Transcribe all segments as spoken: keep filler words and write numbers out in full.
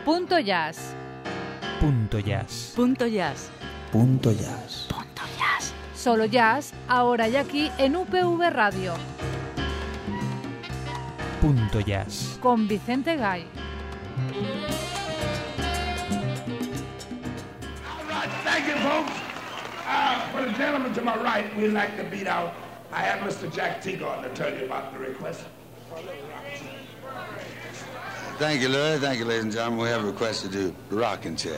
Punto Jazz. Punto Jazz. Punto Jazz. Punto Jazz. Punto Jazz. Solo jazz, ahora y aquí en U P V Radio. Punto Jazz. Con Vicente Gay. All right, thank you, folks. Uh, for the gentleman to my right, we'd like to beat out. I have Mister Jack Teagle to tell you about the request. Thank you, Louis. Thank you, ladies and gentlemen. We have a request to do the rocking chair.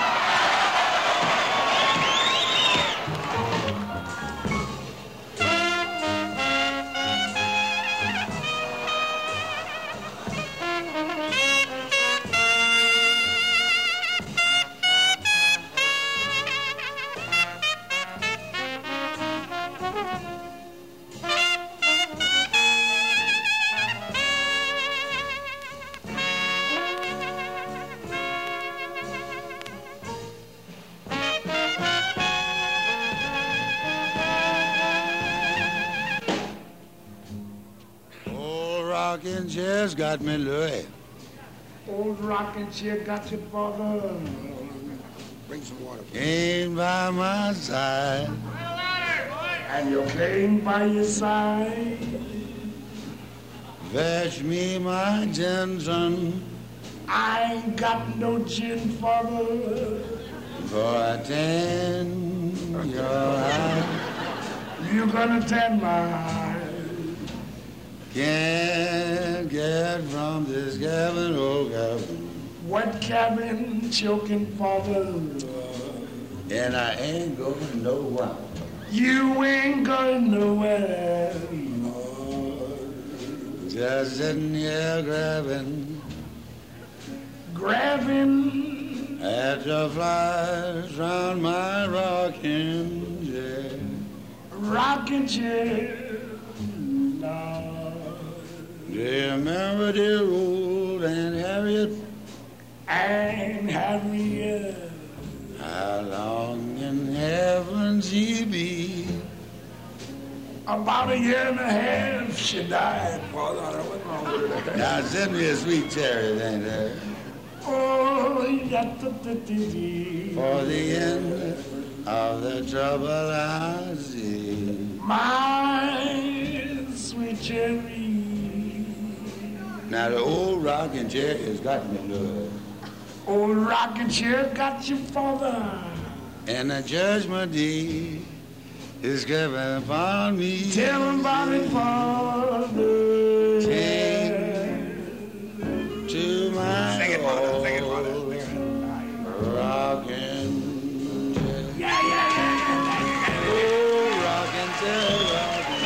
Rocking chair's got me, Louis. Old rocking chair got your father. Bring some water. Came by my side. And your cane by your side. Fetch me my gin, son. I ain't got no gin, father. For I tan your eye. You gonna tan my eye. Can't get from this cabin, old cabin. What cabin, choking father? And I ain't going nowhere. You ain't going nowhere. Just sitting here grabbing. Grabbing. At your flies round my rocking chair. Rocking chair. No. Do you remember dear old Aunt Harriet? Aunt Harriet. How long in heaven she be? About a year and a half she died, father. What's wrong with her? Now send me a sweet cherry, ain't there? Oh, yeah, da, da, da, da. For the end of the trouble I see. My sweet cherry. Now the old rocking chair has got me, Louis. Old rocking chair got your father. And the judgment day is given upon me. Tell him about it, father. Take to my Sing it, father. Sing it, father. Rocking chair. Yeah, yeah, yeah, yeah, yeah. Oh, rocking chair, rocking.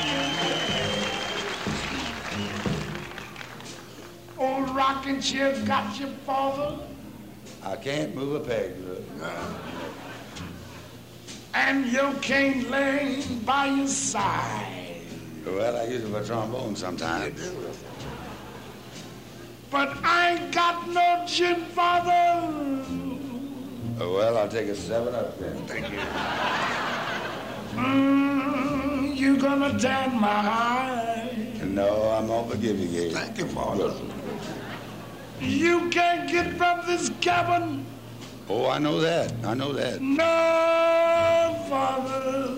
Old rocking chair got your father. I can't move a peg, Louis. And your cane laying by your side. Well, I use it for trombone sometimes. But I ain't got no gin, father. Well, I'll take a seven up then. Thank you. Mm, you gonna tan my eye. No, I'm gonna forgive you, Gabe. Thank you, father. You can't get from this cabin. Oh, I know that. I know that. No, father.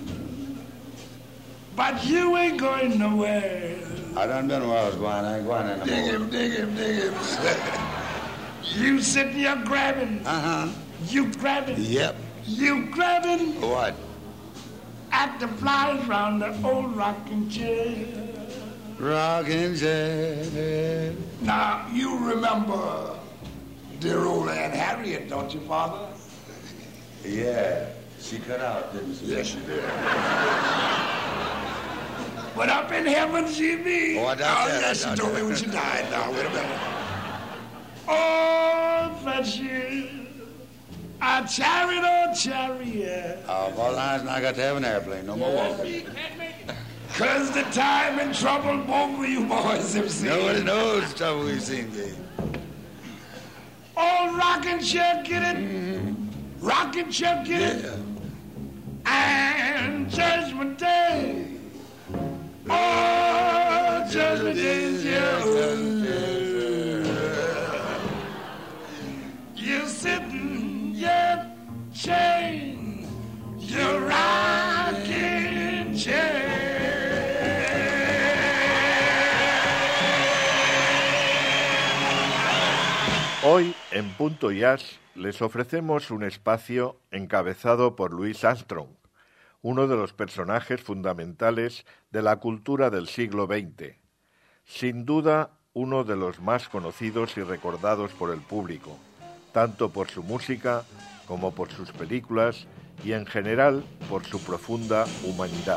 But you ain't going nowhere. I done been where I was going. I ain't going anymore. Dig him, dig him, dig him. You sitting here grabbing. Uh-huh. You grabbing. Yep. You grabbing What? at the flies round the old rocking chair. Rocking chair. Now, you remember dear old Aunt Harriet, don't you, father? Yeah. She cut out, didn't she? Yes, she did. But up in heaven she be. Oh, I doubt oh, that, I yes, she doubt told that. me when she died. Now, wait a minute. Oh, Fetchy, a chariot, oh, chariot. Oh, Father Hines, I got to have an airplane. No more walking. Cause the time and trouble both of you boys have seen. Nobody knows the trouble we've seen, Gabe. Old rocking chair, get it? Mm-hmm. Rocking chair, get Yeah. it? And Judgment Day. Oh, Judgment Day is here. Hoy, en Punto Jazz, les ofrecemos un espacio encabezado por Louis Armstrong, uno de los personajes fundamentales de la cultura del siglo veinte. Sin duda, uno de los más conocidos y recordados por el público, tanto por su música como por sus películas y en general por su profunda humanidad.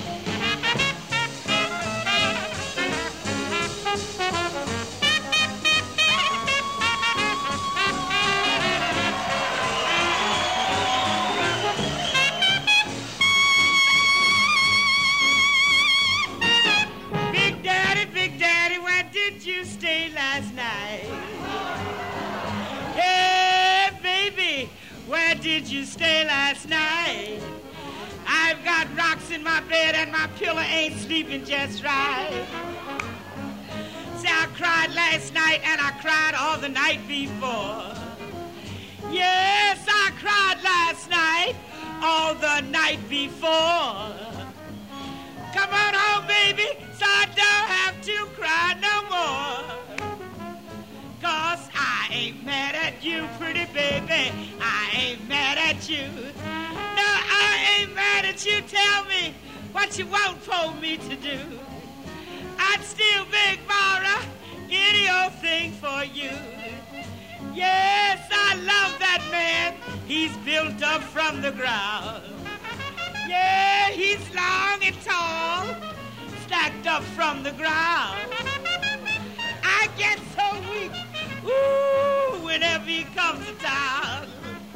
Did you stay last night? I've got rocks in my bed and my pillow ain't sleeping just right. See, I cried last night and I cried all the night before. Yes, I cried last night all the night before. Come on home, baby, so I don't have to cry no more. 'Cause I ain't mad at you, pretty baby. I ain't mad at you. No, I ain't mad at you. Tell me what you want for me to do. I'd still beg Mara any old thing for you. Yes, I love that man. He's built up from the ground. Yeah, he's long and tall, stacked up from the ground. I get so weak. Ooh, whenever he comes to town.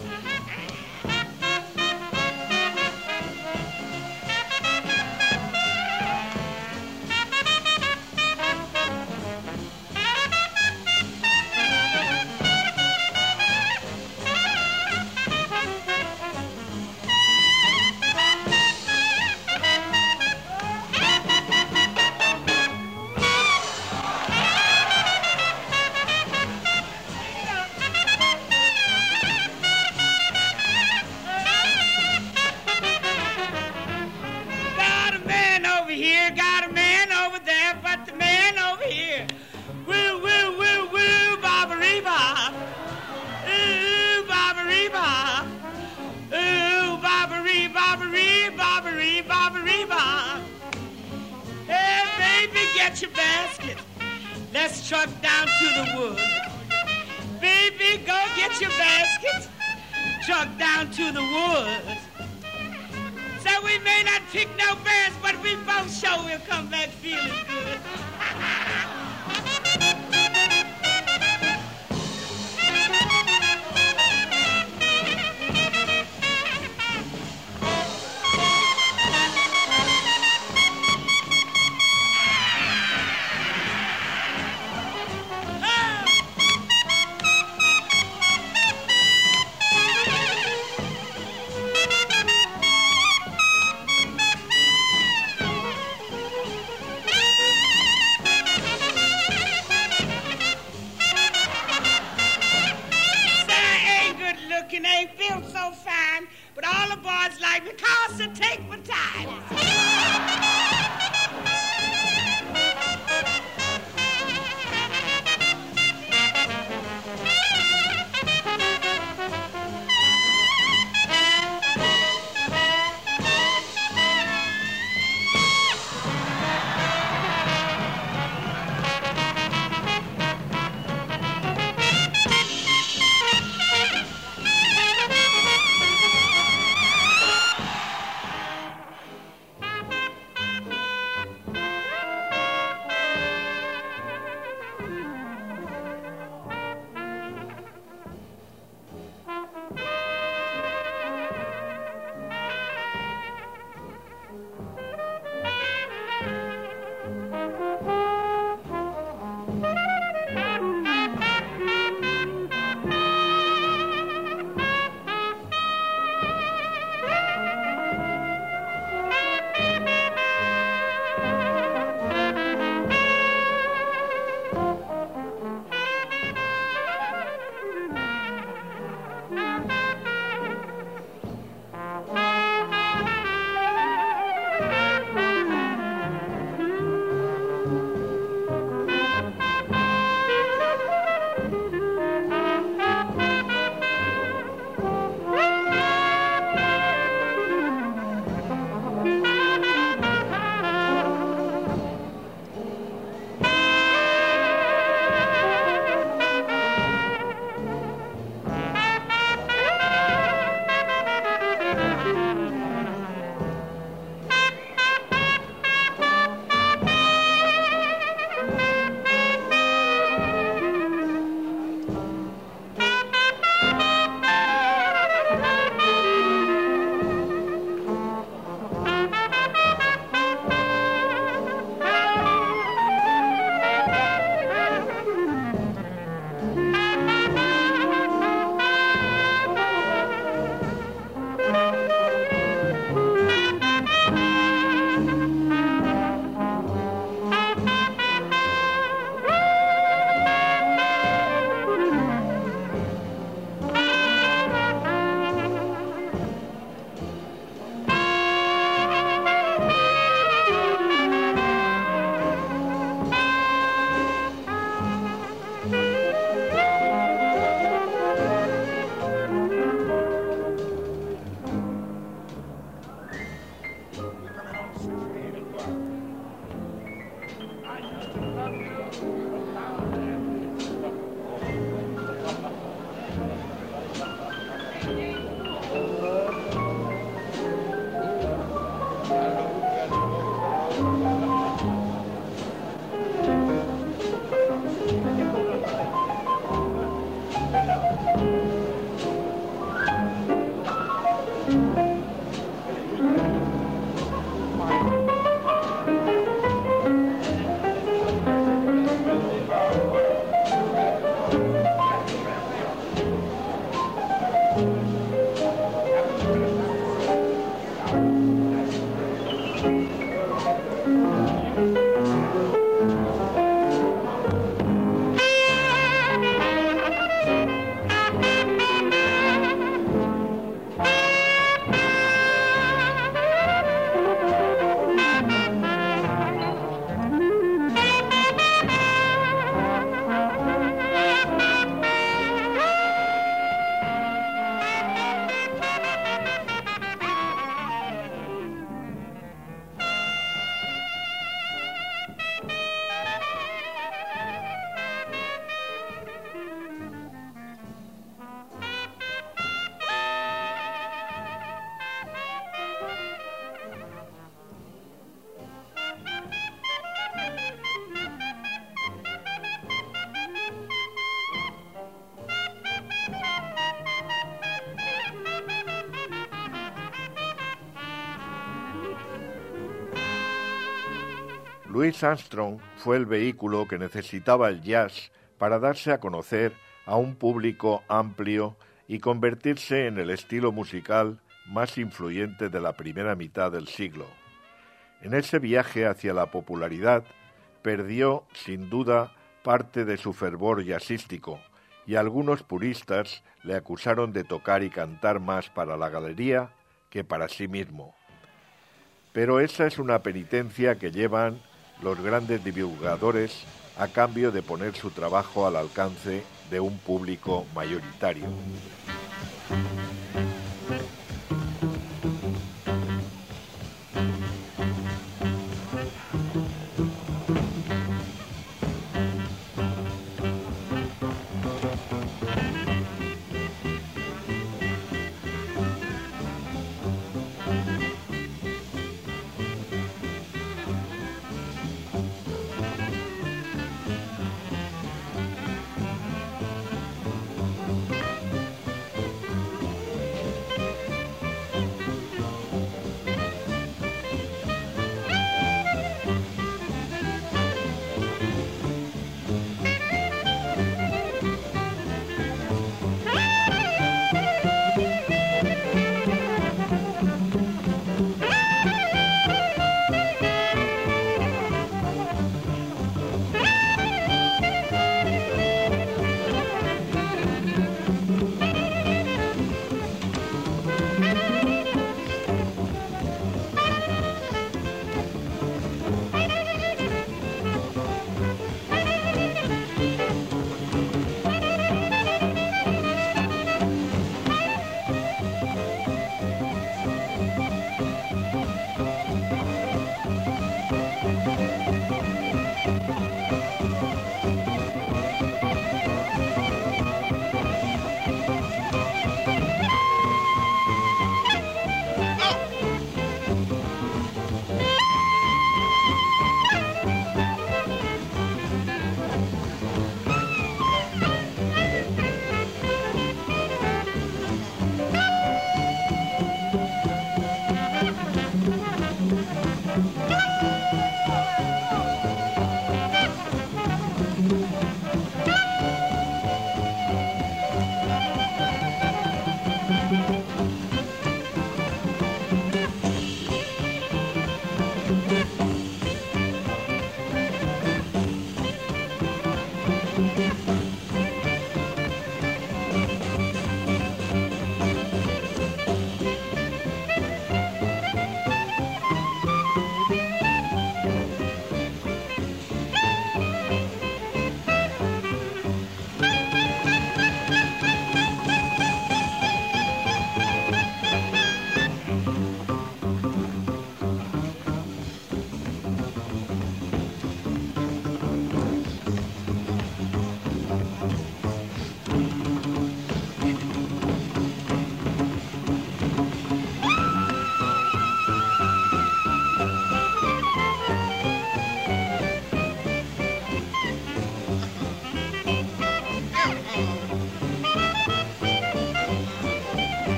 Get your basket. Let's truck down to the woods. Baby, go get your basket. Truck down to the woods. So we may not pick no bears, but we both sure will come back feeling good. Louis Armstrong fue el vehículo que necesitaba el jazz para darse a conocer a un público amplio y convertirse en el estilo musical más influyente de la primera mitad del siglo. En ese viaje hacia la popularidad, perdió, sin duda, parte de su fervor jazzístico, y algunos puristas le acusaron de tocar y cantar más para la galería que para sí mismo. Pero esa es una penitencia que llevan los grandes divulgadores a cambio de poner su trabajo al alcance de un público mayoritario.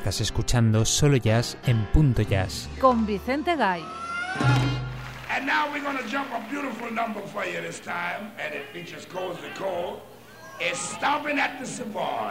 Estás escuchando Solo Jazz en Punto Jazz. Con Vicente Gay. And now we're going to jump a beautiful number for you this time, and it features Coles the Cole. It's Stomping at the Savoy.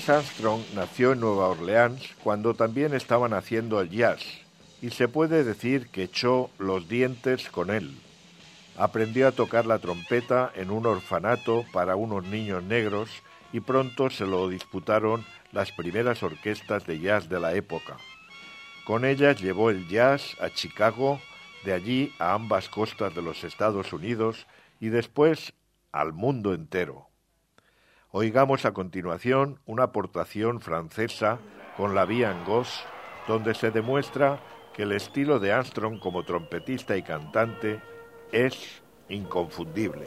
Louis Armstrong nació en Nueva Orleans cuando también estaban haciendo el jazz, y se puede decir que echó los dientes con él. Aprendió a tocar la trompeta en un orfanato para unos niños negros y pronto se lo disputaron las primeras orquestas de jazz de la época. Con ellas llevó el jazz a Chicago, de allí a ambas costas de los Estados Unidos y después al mundo entero. Oigamos a continuación una aportación francesa con la Vie en Gosse, donde se demuestra que el estilo de Armstrong como trompetista y cantante es inconfundible.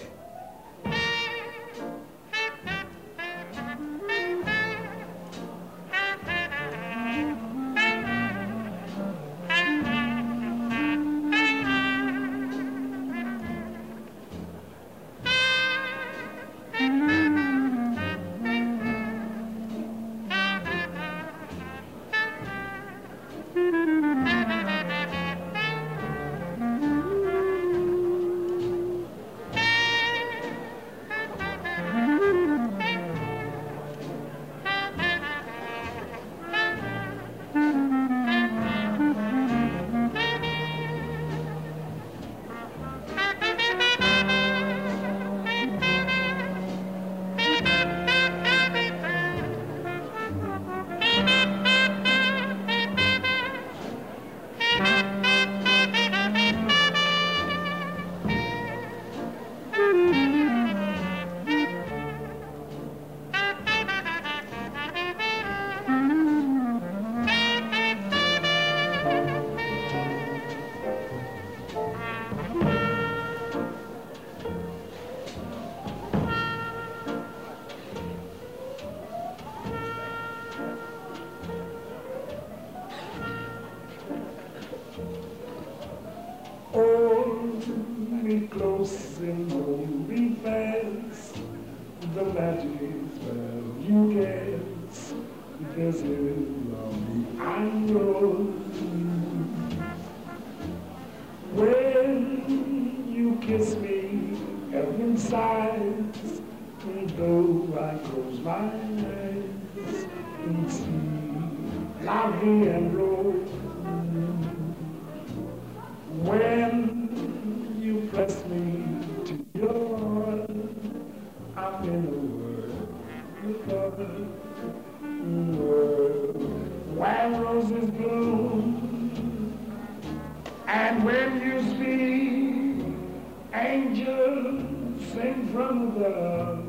Close and hold me fast. The magic spell you cast. There's hell on me, I know. When you kiss me, heaven sighs. And though I close my eyes and see la vie en rose. When you press me to your heart, I'm in a world, a world where roses bloom. And when you speak, angels sing from above.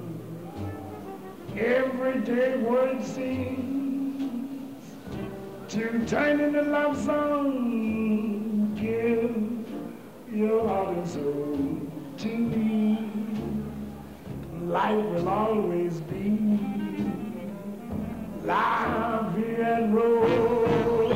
Everyday word seems to turn into love song. Give your heart and soul to me. Life will always be la vie en rose.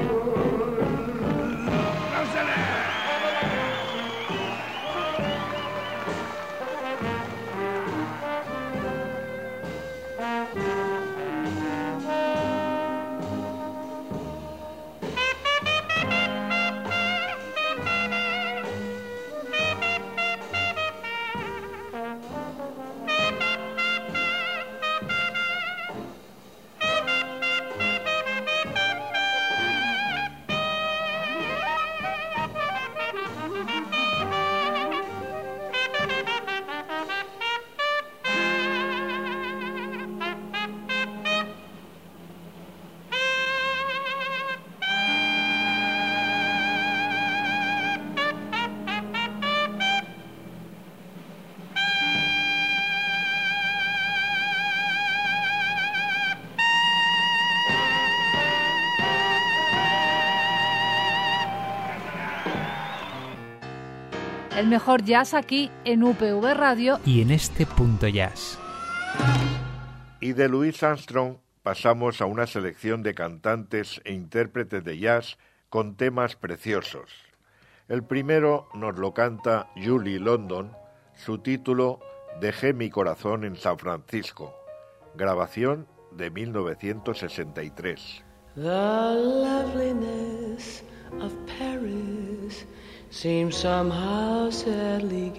El mejor jazz aquí en U P V Radio y en este punto jazz. Y de Louis Armstrong pasamos a una selección de cantantes e intérpretes de jazz con temas preciosos. El primero nos lo canta Julie London, su título Dejé mi corazón en San Francisco, grabación de mil novecientos sesenta y tres. The loveliness of Paris seems somehow sadly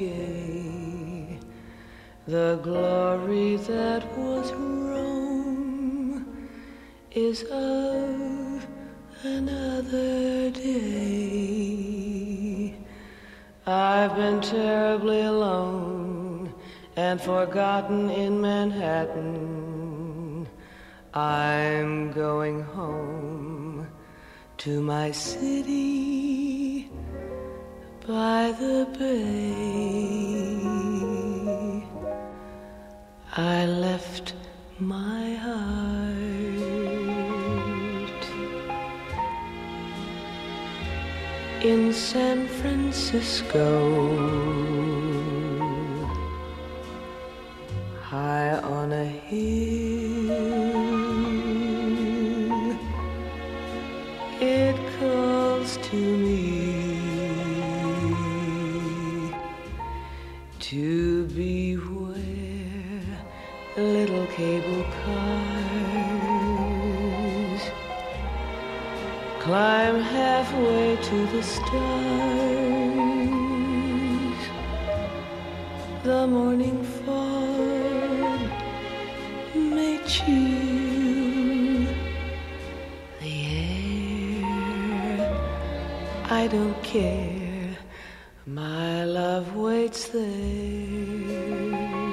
gay. The glory that was Rome is of another day. I've been terribly alone and forgotten in Manhattan. I'm going home to my city by the bay. I left my heart in San Francisco, high on a hill. It calls to me to be where little cable cars climb halfway to the stars. The morning fog may chill the air. I don't care, my love waits there.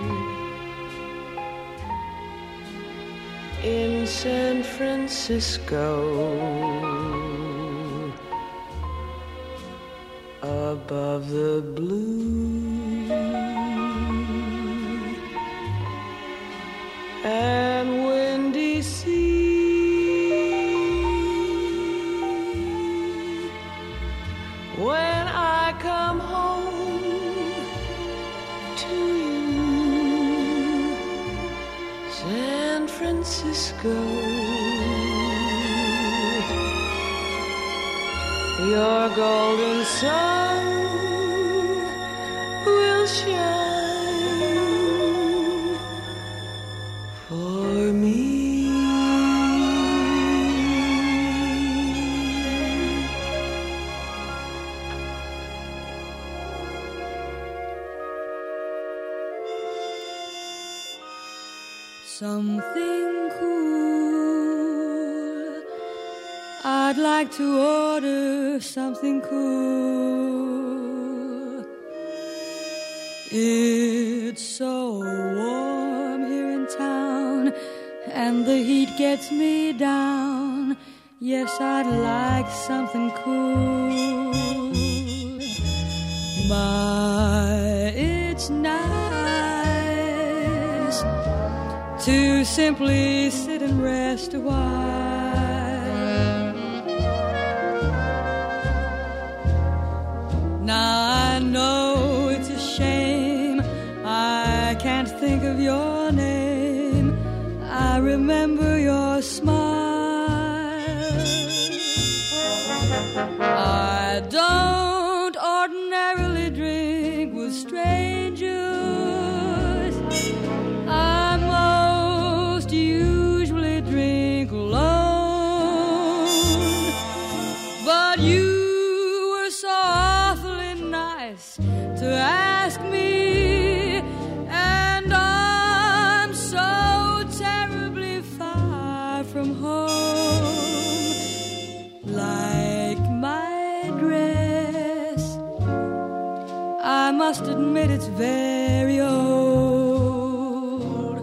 In San Francisco, above the blue and windy sea, when I come home to you, San Francisco, your golden sun will shine for me. Something cool, I'd like to order something cool. It's so warm here in town, and the heat gets me down. Yes, I'd like something cool. My, it's nice to simply sit and rest a while. Now I know it's a shame I can't think of your name. I remember your smile. I don't ordinarily drink with strangers. I most usually drink alone. But you were so awfully nice to ask me, and I'm so terribly far from home. Like my dress, I must admit it's very old,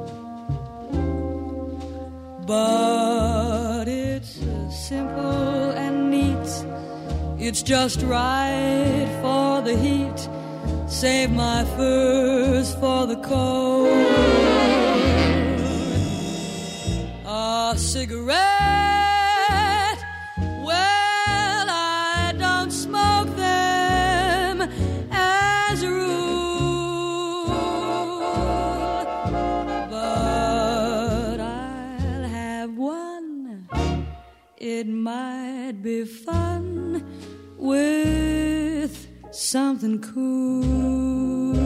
but it's simple and neat. It's just right for the heat. Save my furs for the cold. A cigarette, well, I don't smoke them as a rule, but I'll have one. It might be fun with something cool.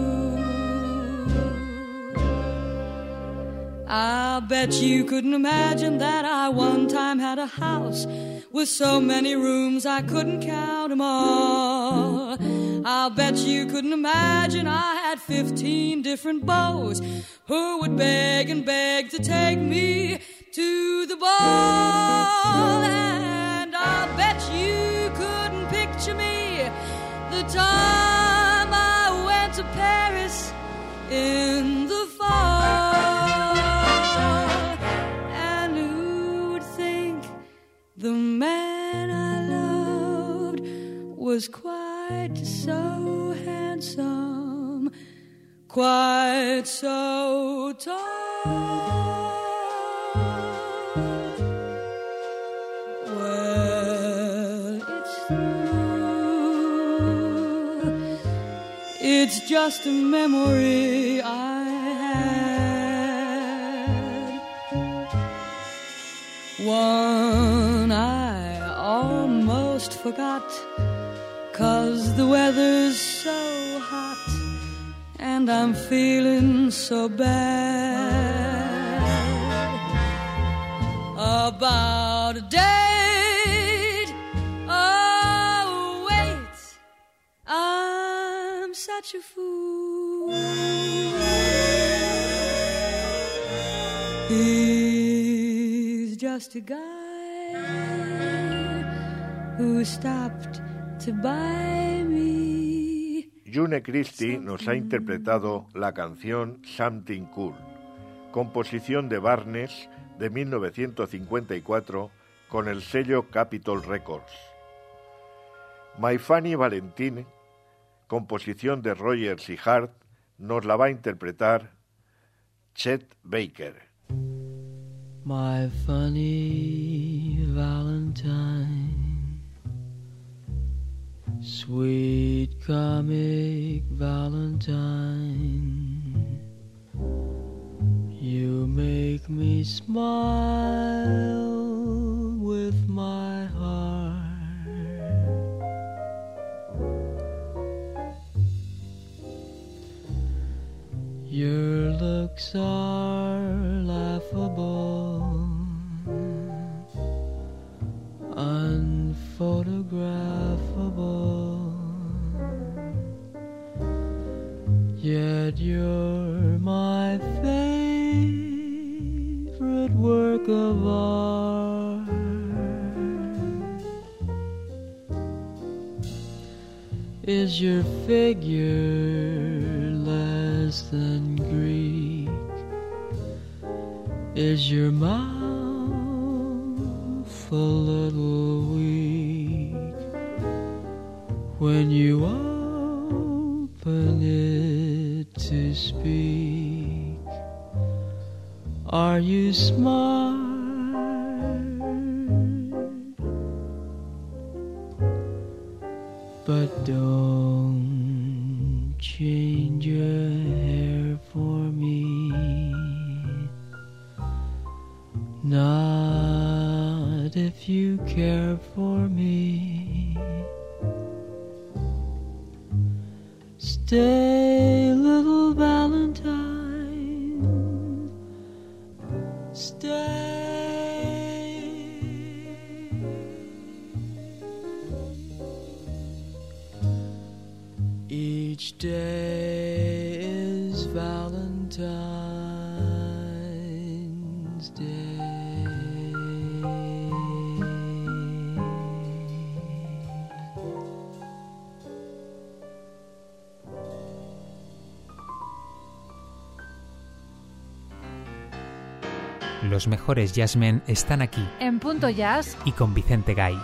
I'll bet you couldn't imagine that I one time had a house with so many rooms I couldn't count them all. I'll bet you couldn't imagine I had fifteen different beaux who would beg and beg to take me to the ball, and I'll bet you couldn't picture me the time I went to Paris in the fall. And who'd think the man I loved was quite so handsome, quite so tall? It's just a memory I had, one I almost forgot, 'cause the weather's so hot and I'm feeling so bad about a date. Oh, wait, I'm such a fool. He's just a guy who stopped to buy me. June Christie nos ha interpretado la canción Something Cool, composición de Barnes de mil novecientos cincuenta y cuatro con el sello Capitol Records. My Funny Valentine, composición de Rogers y Hart, nos la va a interpretar Chet Baker. My funny Valentine, sweet comic Valentine, you make me smile with my heart. Your looks are laughable, unphotographable, yet you're my favorite work of art. Is your figure less than Greek? Is your mouth a little weak when you open it to speak? Are you smart? But don't change your hair for me, not if you care for me. Stay, little Valentine, stay. Each day is Valentine's Day. Los mejores jazzmen están aquí. En Punto Jazz. Y con Vicente Gay.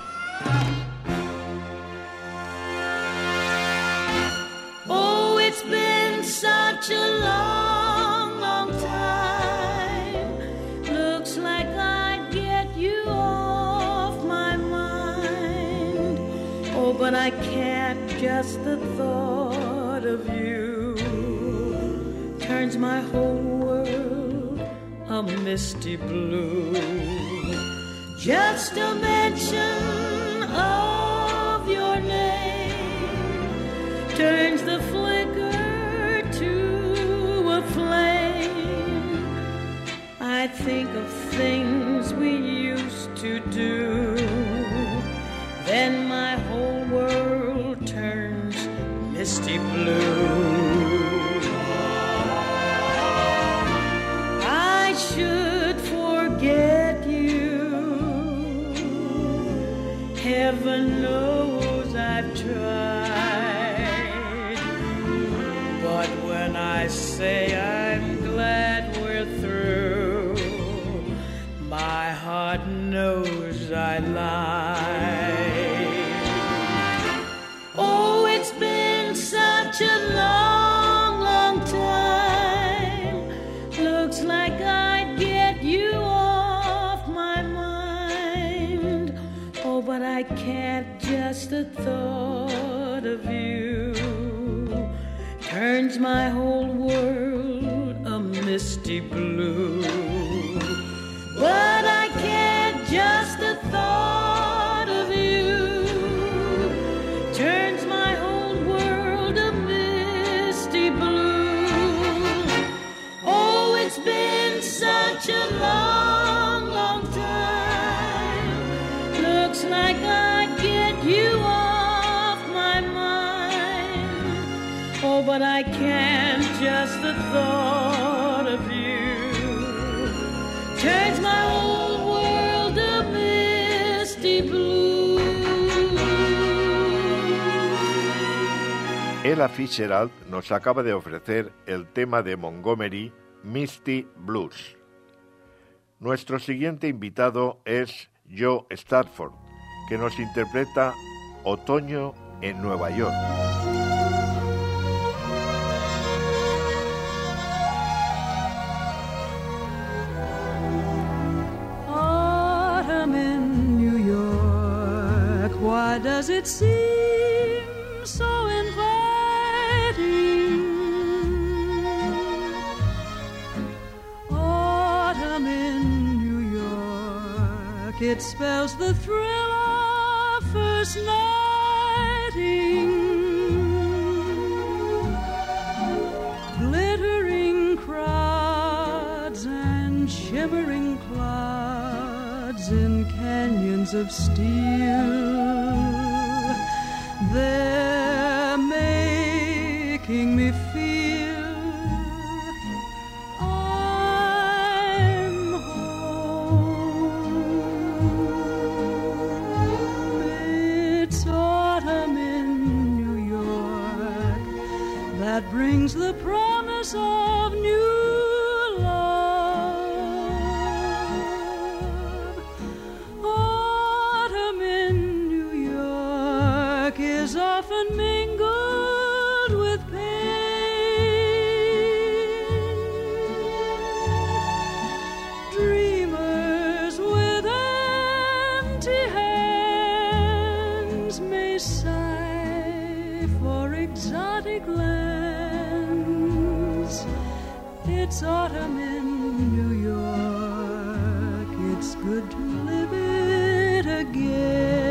Such a long, long time. Looks like I'd get you off my mind. Oh, but I can't, just the thought of you turns my whole world a misty blue. Just a mention of your name turns the flicker to a flame. I think of things we used to do, then my whole world turns misty blue. I should forget Heaven knows I've tried, but when I say I'm glad we're through, my heart knows I lied. Oh, it's been such a long, long time. Looks like I'd get you off my mind. Oh, but I can't, just the thought of you turns my whole world a misty blue. But I can't, just the thought of you turns my whole world a misty blue. Oh, it's been such a long, long time. Looks like I'd get you off my mind. Oh, but I can't, just the thought of you turns my whole world a misty blue. Ella Fitzgerald nos acaba de ofrecer el tema de Montgomery, Misty Blues. Nuestro siguiente invitado es Joe Stafford, que nos interpreta Otoño en Nueva York. Autumn in New York, why does it seem so inviting? Autumn in New York, it spells the thrill of first nighting. Glittering crowds and shimmering clouds in canyons of steel, they're making me feel I'm home. It's autumn in New York that brings the promise of new often mingled with pain. Dreamers with empty hands may sigh for exotic lands. It's autumn in New York, it's good to live it again.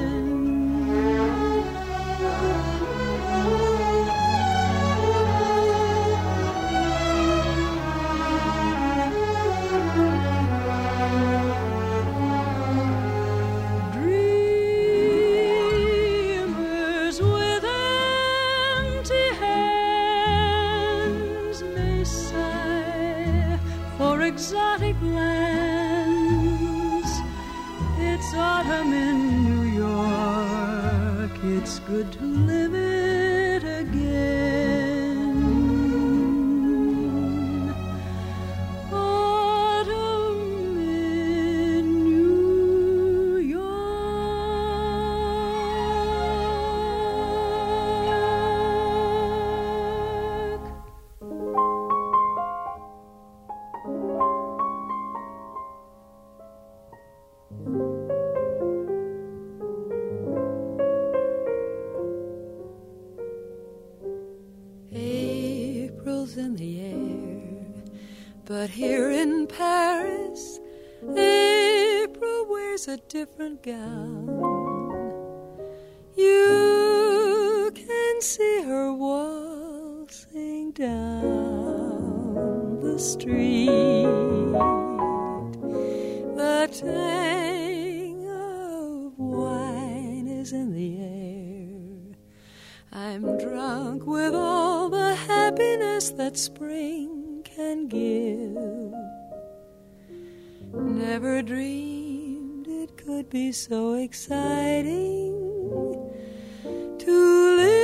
Exotic lands. It's autumn in New York, it's good to live it again. Autumn in New York. In the air, but here in Paris, April wears a different gown. You can see her waltzing down the street. The tang of wine is in the air. I'm drunk with all the happiness that spring can give. Never dreamed it could be so exciting to live.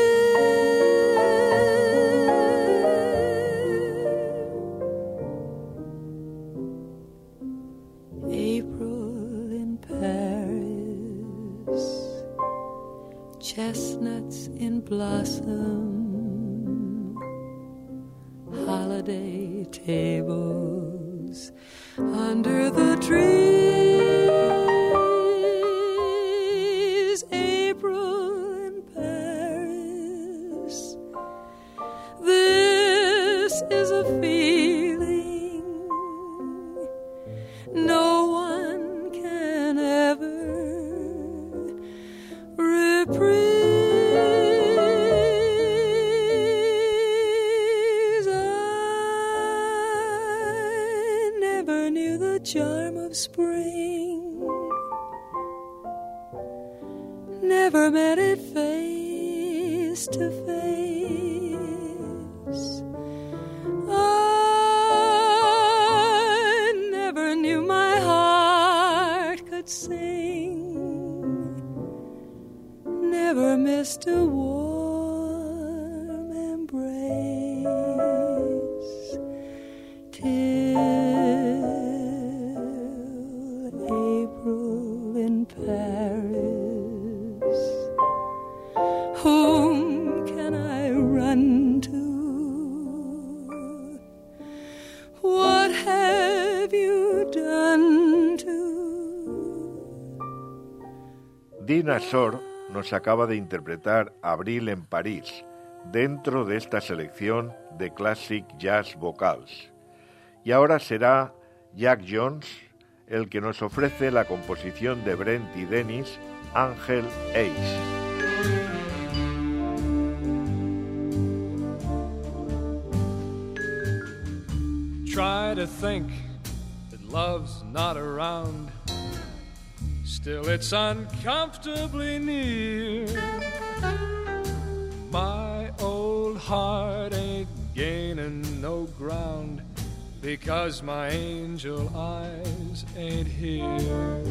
April in Paris, chestnuts in blossom, holiday tables under the trees. April in Paris, this is a feeling no one can ever reprise. I never knew the charm of spring, never met it face to face. I never knew my heart could sing, never missed a warm embrace till April in Paris. Whom can I run to? What have you done to? Dinah Shore nos acaba de interpretar Abril en París, dentro de esta selección de Classic Jazz Vocals. Y ahora será Jack Jones el que nos ofrece la composición de Brent y Dennis, Angel Ace. Try to think that love's not around, still it's uncomfortably near. My old heart ain't gaining no ground, because my angel eyes ain't here.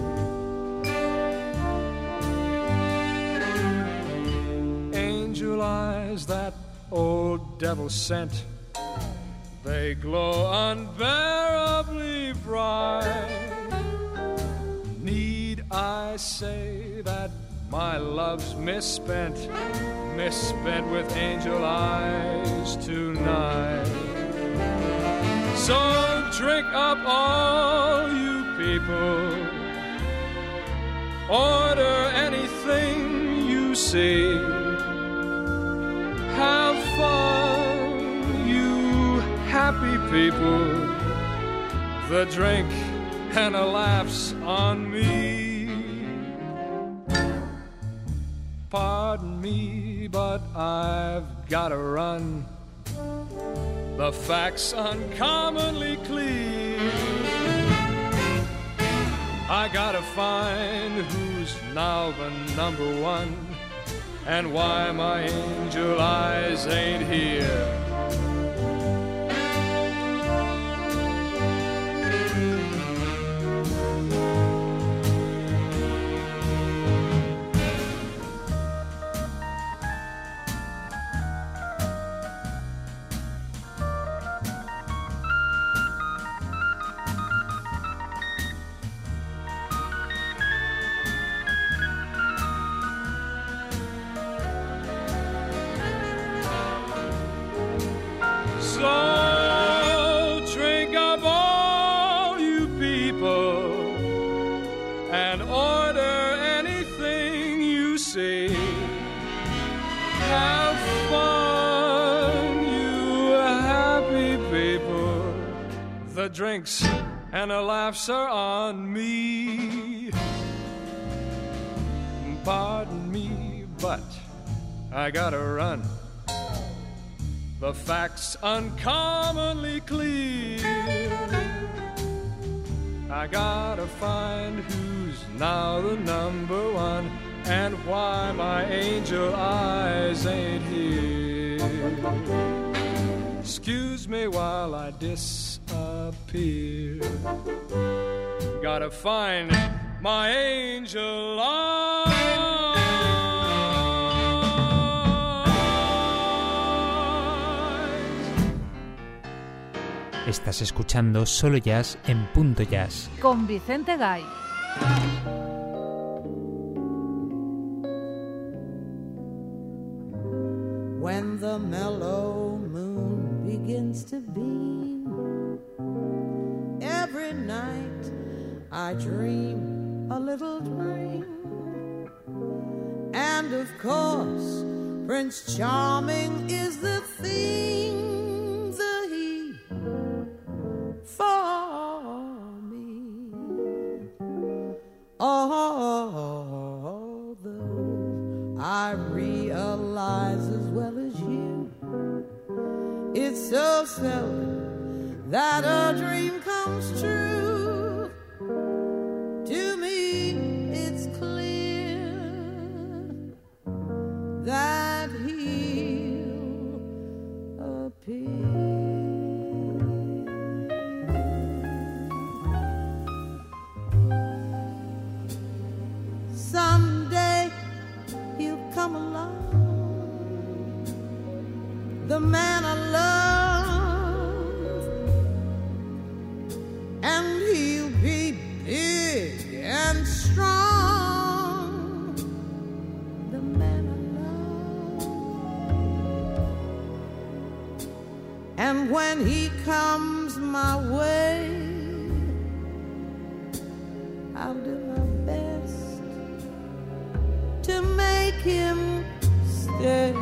Angel eyes that old devil sent, they glow unbearably bright. Need I say that my love's misspent, misspent with angel eyes tonight? So drink up all you people, order anything you see, have fun, you happy people, the drink and a laugh's on me. Pardon me, but I've gotta run, the facts uncommonly clear. I gotta find who's now the number one, and why my angel eyes ain't here. The drinks and the laughs are on me. Pardon me, but I gotta run, the facts uncommonly clear. I gotta find who's now the number one, and why my angel eyes ain't here. Excuse me while I disappear. Gotta find my angel eyes. Estás escuchando Solo Jazz en Punto Jazz con Vicente Gay. When the mellow moon begins to beam, every night I dream a little dream. And of course, Prince Charming is the theme, the he for me. Although I realize as well as you, it's so seldom that a dream comes true. To me, it's clear that he'll appear. Someday he'll come along, the man I love, and he'll be big and strong, the man I love. And when he comes my way, I'll do my best to make him stay.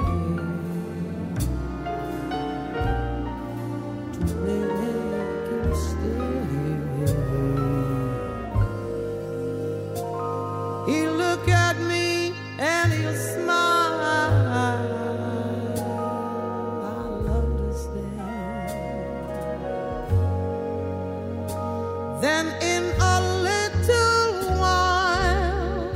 He'll look at me and he'll smile. I'll understand. Then in a little while,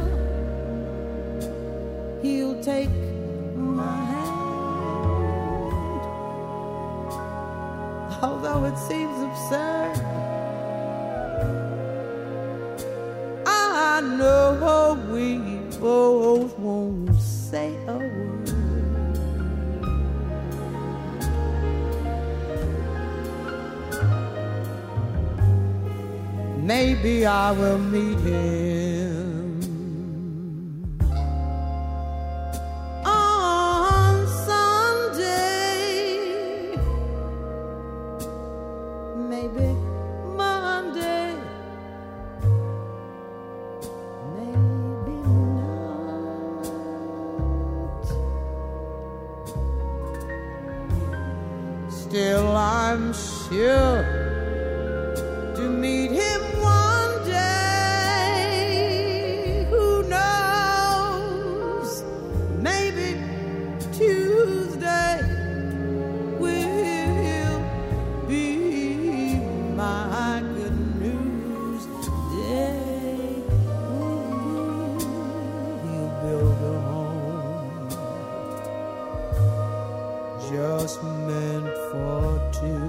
he'll take my hand. Although it seems absurd, I know we both won't say a word. Maybe I will meet him on Sunday, maybe Monday, maybe not. Still, I'm sure to meet him one day. Who knows? Maybe Tuesday will be my good news day. Ooh, he'll build a home just meant for two,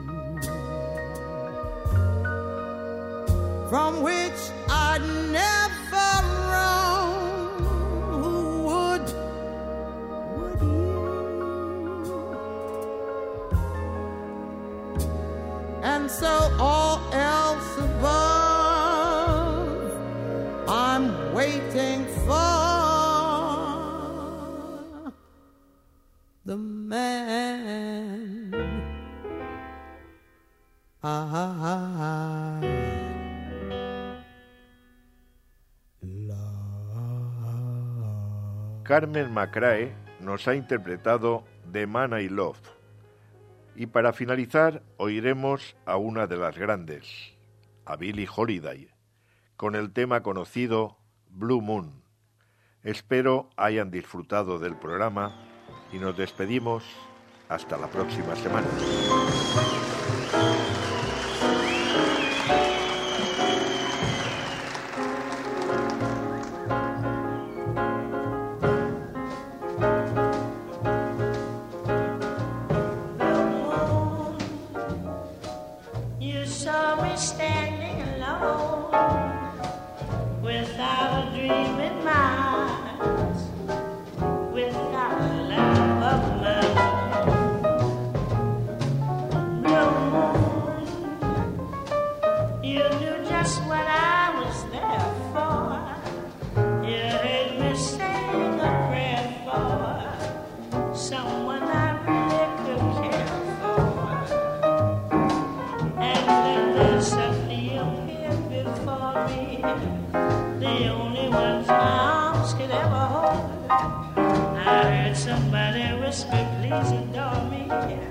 from which I'd never roam. Who would, would you? And so all else above, I'm waiting for the man I Carmen McRae nos ha interpretado The Man I Love. Y para finalizar, oiremos a una de las grandes, a Billie Holiday, con el tema conocido Blue Moon. Espero hayan disfrutado del programa y nos despedimos hasta la próxima semana. heard somebody whisper, please adore me.